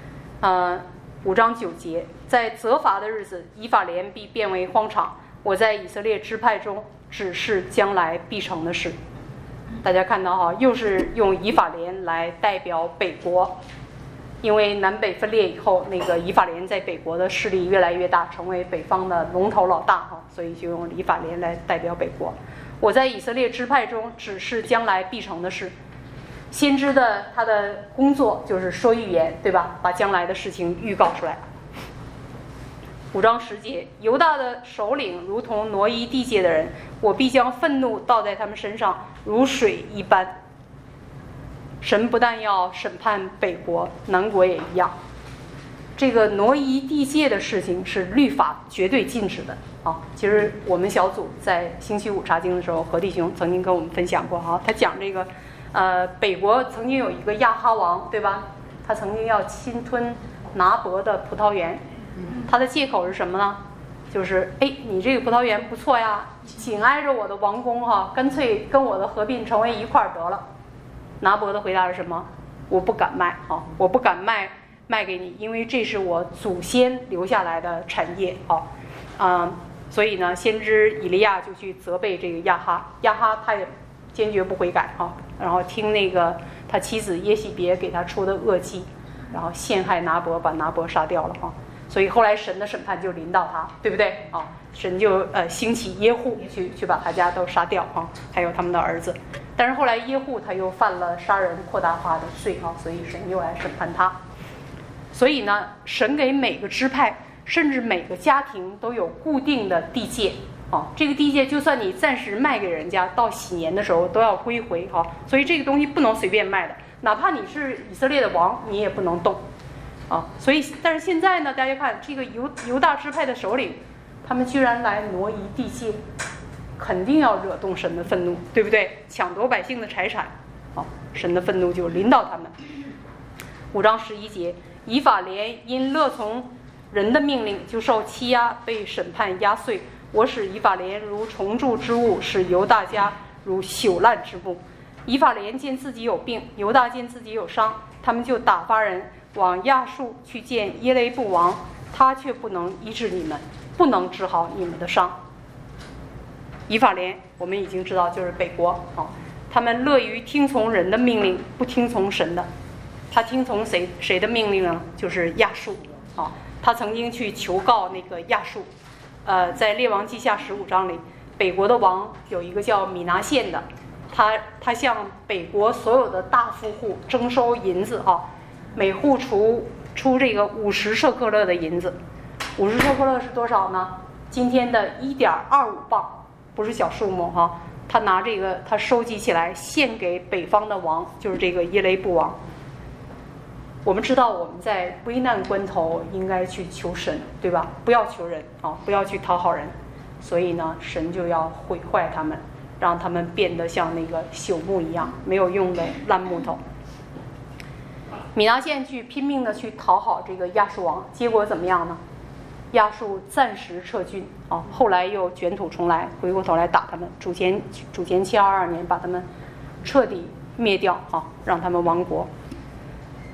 ，5章9节，在责罚的日子，以法莲必变为荒场，我在以色列支派中指示将来必成的事。大家看到哈，又是用以法莲来代表北国，因为南北分裂以后，那个以法莲在北国的势力越来越大，成为北方的龙头老大哈，所以就用以法莲来代表北国。我在以色列支派中指示将来必成的事。先知的他的工作就是说预言，对吧？把将来的事情预告出来。5章10节，犹大的首领如同挪移地界的人，我必将愤怒倒在他们身上，如水一般。神不但要审判北国，南国也一样。这个挪移地界的事情是律法绝对禁止的啊。其实我们小组在星期5查经的时候，何弟兄曾经跟我们分享过哈，他讲这个北国曾经有一个亚哈王，对吧？他曾经要侵吞拿伯的葡萄园。他的借口是什么呢？就是你这个葡萄园不错呀，紧挨着我的王宫哈，干脆跟我的合并成为一块得了。拿伯的回答是什么？我不敢卖啊，我不敢卖给你，因为这是我祖先留下来的产业啊。所以呢，先知以利亚就去责备这个亚哈他也坚决不悔改啊，然后听那个他妻子耶洗别给他出的恶计，然后陷害拿伯，把拿伯杀掉了哈。所以后来神的审判就临到他，对不对啊？神就兴起耶户去把他家都杀掉啊，还有他们的儿子。但是后来耶户他又犯了杀人扩大化的罪啊，所以神又来审判他。所以呢，神给每个支派甚至每个家庭都有固定的地界啊，这个地界就算你暂时卖给人家，到喜年的时候都要归回啊，所以这个东西不能随便卖的，哪怕你是以色列的王，你也不能动。所以但是现在呢，大家看这个犹大支派的首领，他们居然来挪移地界，肯定要惹动神的愤怒，对不对？抢夺百姓的财产，神的愤怒就临到他们。5章11节，以法莲因乐从人的命令，就受欺压，被审判压碎。我使以法莲如虫蛀之物，使犹大家如朽烂之木。以法莲见自己有病，犹大见自己有伤，他们就打发人往亚述去见耶雷布王，他却不能医治你们，不能治好你们的伤。以法莲我们已经知道就是北国他们乐于听从人的命令，不听从神的。他听从谁的命令呢？就是亚述他曾经去求告那个亚述。在列王记下15章里，北国的王有一个叫米拿现的，他向北国所有的大富户征收银子每户出这个50舍客勒的银子。50舍客勒是多少呢？今天的1.25磅，不是小数目他拿这个他收集起来献给北方的王，就是这个耶雷布王。我们知道我们在危难关头应该去求神，对吧？不要求人不要去讨好人。所以呢，神就要毁坏他们，让他们变得像那个朽木一样，没有用的烂木头。米拿现去拼命的去讨好这个亚述王，结果怎么样呢？亚述暂时撤军后来又卷土重来，回过头来打他们。主前722年把他们彻底灭掉让他们亡国。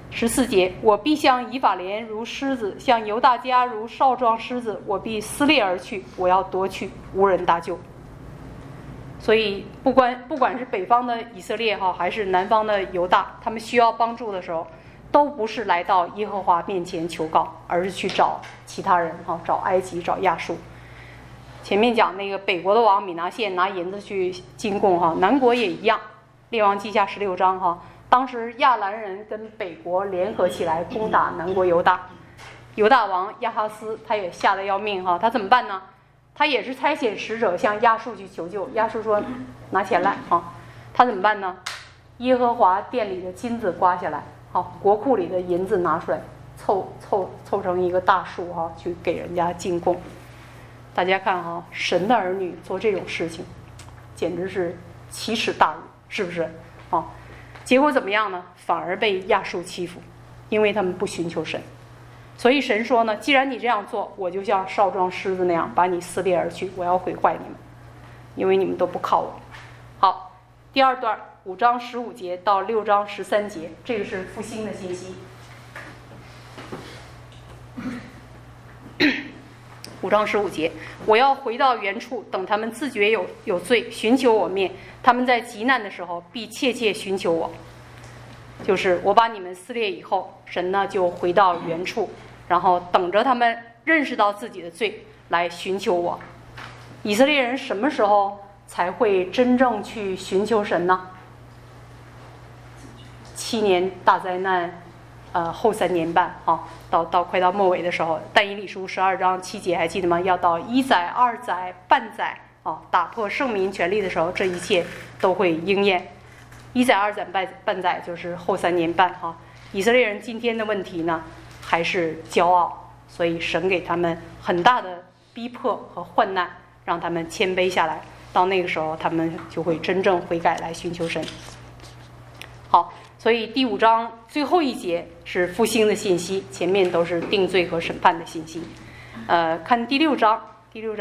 14节，我必向以法莲如狮子，向犹大家如少壮狮子，我必撕裂而去，我要夺去，无人搭救。所以不管是北方的以色列还是南方的犹大，他们需要帮助的时候，都不是来到耶和华面前求告，而是去找其他人找埃及，找亚述。前面讲那个北国的王米拿现拿银子去进贡南国也一样。列王记下16章当时亚兰人跟北国联合起来攻打南国犹大，犹大王亚哈斯他也吓得要命他怎么办呢？他也是差遣使者向亚述去求救，亚述说拿钱来他怎么办呢？耶和华殿里的金子刮下来国库里的银子拿出来，凑成一个大数去给人家进贡。大家看神的儿女做这种事情简直是奇耻大辱，是不是结果怎么样呢？反而被亚述欺负，因为他们不寻求神。所以神说呢，既然你这样做，我就像少壮狮子那样把你撕裂而去，我要毁坏你们，因为你们都不靠我。好，第二段5章15节到6章13节，这个是复兴的信息。5章15节，我要回到原处，等他们自觉有罪，寻求我面，他们在极难的时候必切切寻求我。就是我把你们撕裂以后，神呢就回到原处，然后等着他们认识到自己的罪来寻求我。以色列人什么时候才会真正去寻求神呢？7年大灾难后3年半到快到末尾的时候，但以理书12章7节还记得吗？要到1载2载半载打破圣民权力的时候，这一切都会应验。1载2载半载就是后3年半以色列人今天的问题呢还是骄傲，所以神给他们很大的逼迫和患难，让他们谦卑下来，到那个时候他们就会真正悔改来寻求神。好，所以第5章最后一节是复兴的信息，前面都是定罪和审判的信息。看第6章，6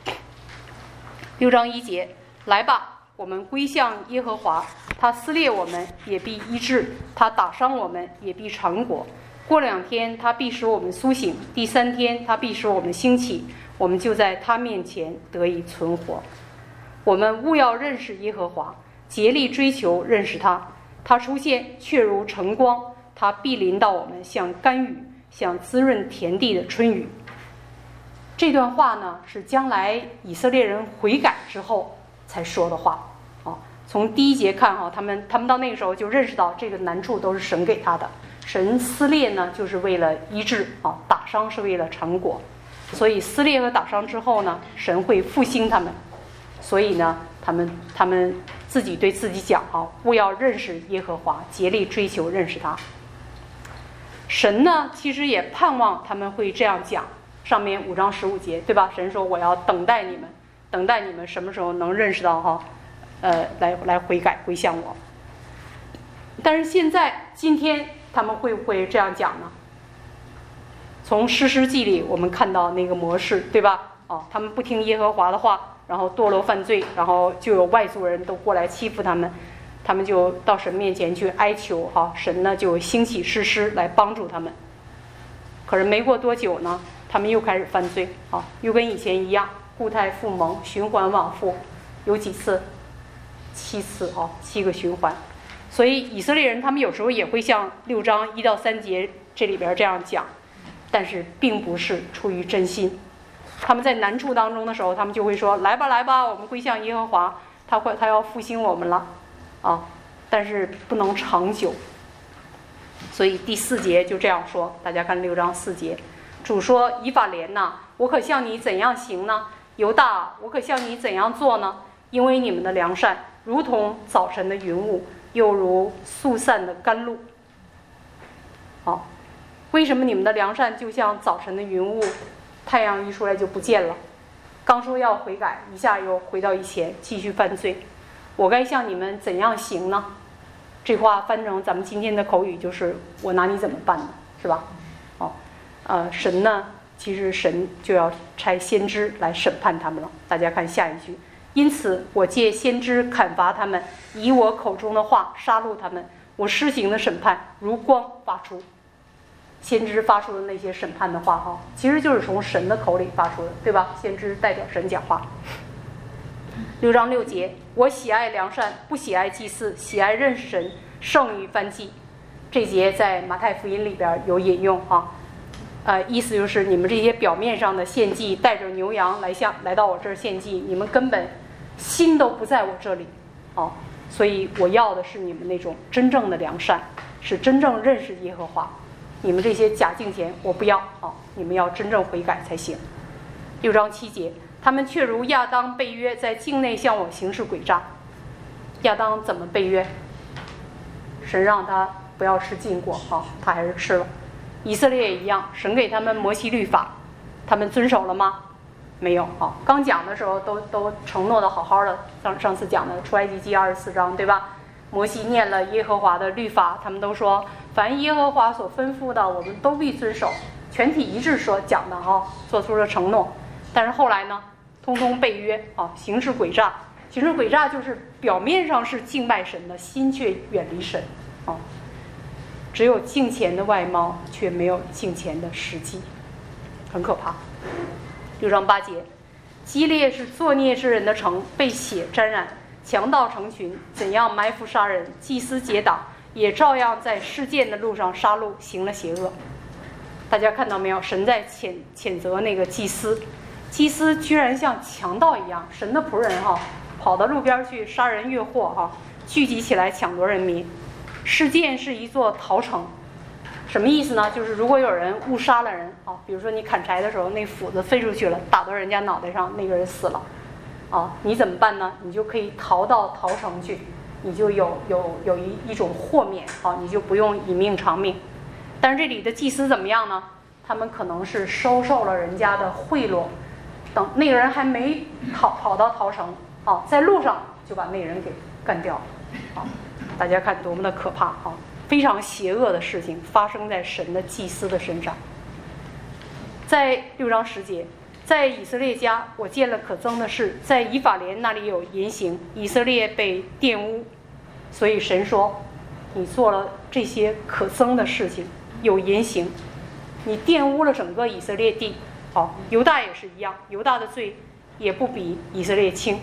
章1节，来吧，我们归向耶和华，他撕裂我们也必医治，他打伤我们也必尝果。过2天他必使我们苏醒，第3天他必使我们兴起，我们就在他面前得以存活。我们务要认识耶和华，竭力追求认识他。他出现却如晨光，他必临到我们，像甘雨，像滋润田地的春雨。这段话呢是将来以色列人悔改之后才说的话从第1节看他们到那个时候就认识到这个难处都是神给他的，神撕裂呢就是为了医治打伤是为了尝果，所以撕裂和打伤之后呢，神会复兴他们。所以呢他们自己对自己讲务要认识耶和华，竭力追求认识他。神呢其实也盼望他们会这样讲，上面5章15节对吧？神说我要等待你们什么时候能认识到来悔改归向我。但是今天他们会不会这样讲呢？从士师记里我们看到那个模式对吧？他们不听耶和华的话，然后堕落犯罪，然后就有外族人都过来欺负他们，他们就到神面前去哀求神呢就兴起士师来帮助他们。可是没过多久呢，他们又开始犯罪又跟以前一样故态复萌，循环往复。有几次？7次7个循环。所以以色列人他们有时候也会像6章1到3节这里边这样讲，但是并不是出于真心。他们在难处当中的时候，他们就会说来吧来吧，我们归向耶和华，他要复兴我们了但是不能长久。所以第4节就这样说，大家看6章4节，主说以法莲呐，我可向你怎样行呢？犹大，我可向你怎样做呢？因为你们的良善如同早晨的云雾，又如速散的甘露。为什么你们的良善就像早晨的云雾，太阳一出来就不见了？刚说要悔改，一下又回到以前继续犯罪。我该向你们怎样行呢？这话翻成咱们今天的口语就是我拿你怎么办呢？是吧？神呢，其实神就要差先知来审判他们了。大家看下一句，因此我借先知砍伐他们，以我口中的话杀戮他们， 我施行的审判如光发出。先知发出的那些审判的话哈，其实就是从神的口里发出的，对吧？先知代表神讲话。6章6节，我喜爱良善，不喜爱祭祀，喜爱认识神，胜于燔祭。这节在马太福音里边有引用哈，意思就是你们这些表面上的献祭，带着牛羊来到我这儿献祭，你们根本心都不在我这里，所以我要的是你们那种真正的良善，是真正认识耶和华。你们这些假敬虔我不要，你们要真正悔改才行。6章7节，他们却如亚当背约，在境内向我行事诡诈。亚当怎么背约？神让他不要吃禁果，他还是吃了。以色列也一样，神给他们摩西律法，他们遵守了吗？没有。刚讲的时候都承诺的好好的，上次讲的出埃及记24章，对吧？摩西念了耶和华的律法，他们都说凡耶和华所吩咐的我们都必遵守，全体一致说讲的做出了承诺。但是后来呢，通通背约，行事诡诈。行事诡诈就是表面上是敬拜神的，心却远离神，只有敬虔的外貌，却没有敬虔的实际，很可怕。6章8节，基列是作孽之人的城，被血沾染，强盗成群，怎样埋伏杀人，祭司结党，也照样在事件的路上杀戮，行了邪恶。大家看到没有？神在谴责那个祭司，祭司居然像强盗一样，神的仆人跑到路边去杀人越货聚集起来抢夺人民。事件是一座逃城，什么意思呢？就是如果有人误杀了人比如说你砍柴的时候，那斧子飞出去了，打到人家脑袋上，那个人死了你怎么办呢？你就可以逃到逃城去，你就有一种豁免你就不用以命偿命。但是这里的祭司怎么样呢？他们可能是收受了人家的贿赂，等那个人还没跑到逃城在路上就把那个人给干掉了大家看多么的可怕非常邪恶的事情发生在神的祭司的身上。在6章10节，在以色列家我见了可憎的事，在以法莲那里有淫行，以色列被玷污。所以神说，你做了这些可憎的事情，有淫行，你玷污了整个以色列地。犹大也是一样，犹大的罪也不比以色列轻。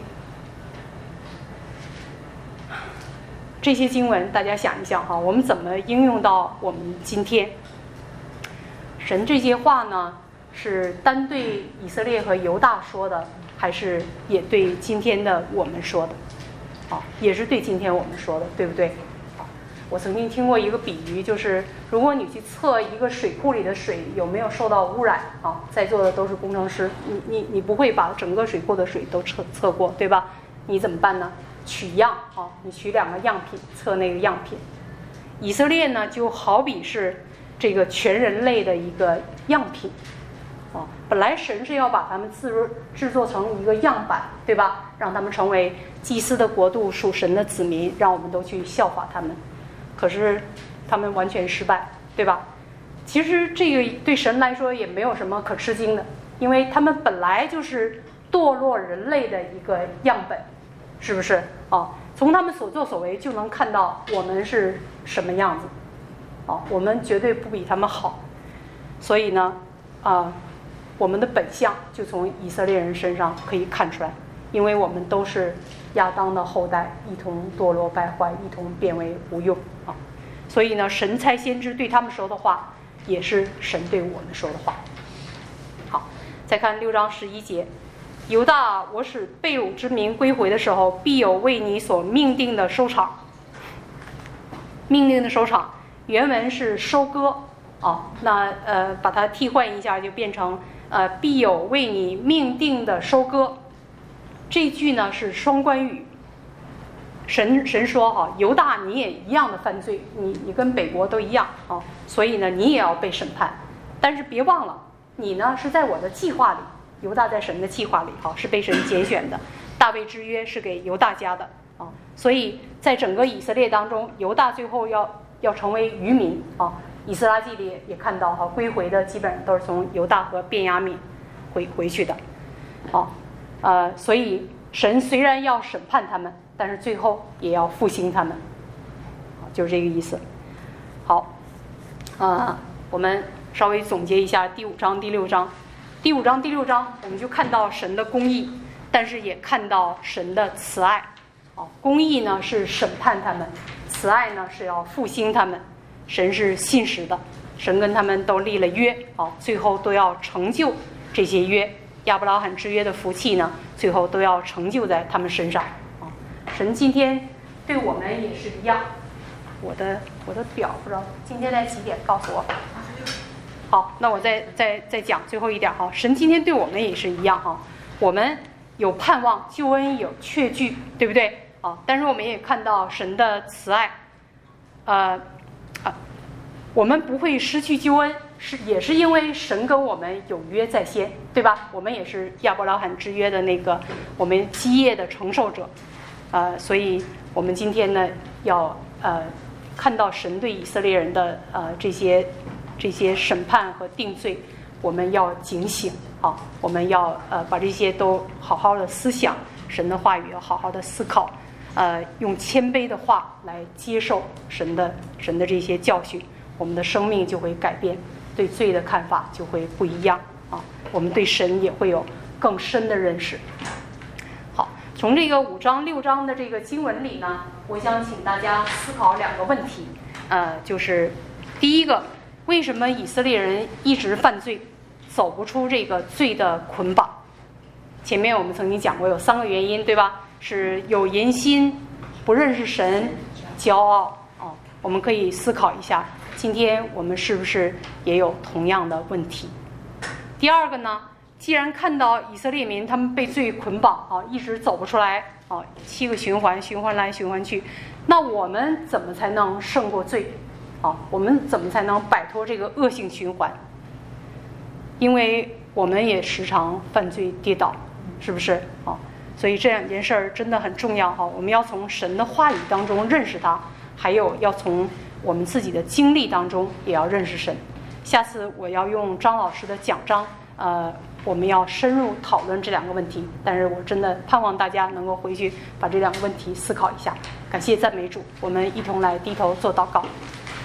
这些经文大家想一想我们怎么应用到我们今天？神这些话呢，是单对以色列和犹大说的，还是也对今天的我们说的？也是对今天我们说的，对不对？我曾经听过一个比喻，就是如果你去测一个水库里的水有没有受到污染在座的都是工程师，你不会把整个水库的水都测过，对吧？你怎么办呢？取样你取2个样品测那个样品。以色列呢，就好比是这个全人类的一个样品本来神是要把他们制作成一个样板，对吧？让他们成为祭司的国度，属神的子民，让我们都去效法他们。可是他们完全失败，对吧？其实这个对神来说也没有什么可吃惊的，因为他们本来就是堕落人类的一个样本，是不是从他们所作所为就能看到我们是什么样子我们绝对不比他们好。所以呢我们的本相就从以色列人身上可以看出来，因为我们都是亚当的后代，一同堕落败坏，一同变为无用所以呢，神差先知对他们说的话，也是神对我们说的话。好，再看6章11节，犹大，我使被掳之民归回的时候，必有为你所命定的收场。命定的收场，原文是收割那把它替换一下，就变成必有为你命定的收割。这句呢是双关语。神说犹大你也一样的犯罪，你跟北国都一样所以呢你也要被审判。但是别忘了，你呢是在我的计划里，犹大在神的计划里是被神拣选的，大卫之约是给犹大家的所以在整个以色列当中，犹大最后要成为渔民以斯拉记里也看到归回的基本上都是从犹大和便雅悯回去的所以神虽然要审判他们，但是最后也要复兴他们。 就是这个意思。好，我们稍微总结一下第5章、第6章。第5章、第6章，我们就看到神的公义，但是也看到神的慈爱。公义呢是审判他们，慈爱呢是要复兴他们。神是信实的，神跟他们都立了约，最后都要成就这些约。亚伯拉罕之约的福气呢，最后都要成就在他们身上。神今天对我们也是一样。我的表不知道今天在几点，告诉我。好，那我再讲最后一点哈。神今天对我们也是一样哈，我们有盼望，救恩有确据，对不对？但是我们也看到神的慈爱，我们不会失去救恩，也是因为神跟我们有约在先，对吧？我们也是亚伯拉罕之约的那个我们基业的承受者，所以我们今天呢要看到神对以色列人的这些审判和定罪，我们要警醒啊，我们要把这些都好好的思想，神的话语要好好的思考，用谦卑的话来接受神的这些教训，我们的生命就会改变，对罪的看法就会不一样啊，我们对神也会有更深的认识。好，从这个5章6章的这个经文里呢，我想请大家思考2个问题，就是第一个，为什么以色列人一直犯罪，走不出这个罪的捆绑？前面我们曾经讲过有3个原因，对吧？是有淫心、不认识神、骄傲。我们可以思考一下，今天我们是不是也有同样的问题？第二个呢，既然看到以色列民他们被罪捆绑一直走不出来7个循环来循环去，那我们怎么才能胜过罪？我们怎么才能摆脱这个恶性循环？因为我们也时常犯罪跌倒，是不是？所以这2件事儿真的很重要我们要从神的话语当中认识它，还有要从我们自己的经历当中也要认识神。下次我要用张老师的讲章，我们要深入讨论这2个问题，但是我真的盼望大家能够回去把这2个问题思考一下。感谢赞美主，我们一同来低头做祷告。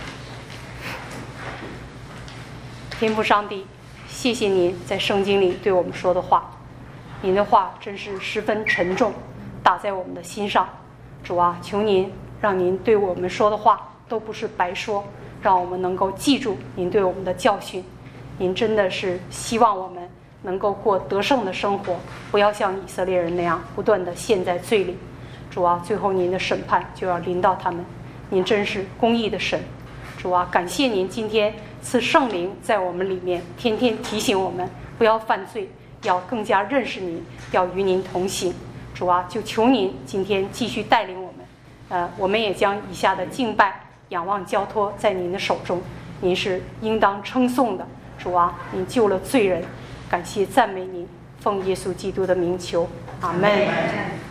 天父上帝，谢谢您在圣经里对我们说的话，您的话真是十分沉重，打在我们的心上。主啊，求您让您对我们说的话都不是白说，让我们能够记住您对我们的教训。您真的是希望我们能够过得胜的生活，不要像以色列人那样不断地陷在罪里。主啊，最后您的审判就要临到他们，您真是公义的神。主啊，感谢您今天赐圣灵在我们里面，天天提醒我们不要犯罪，要更加认识您，要与您同行。主啊，就求您今天继续带领我们，我们也将以下的敬拜、仰望、交托在您的手中。您是应当称颂的，主啊，您救了罪人，感谢赞美您，奉耶稣基督的名求，阿们。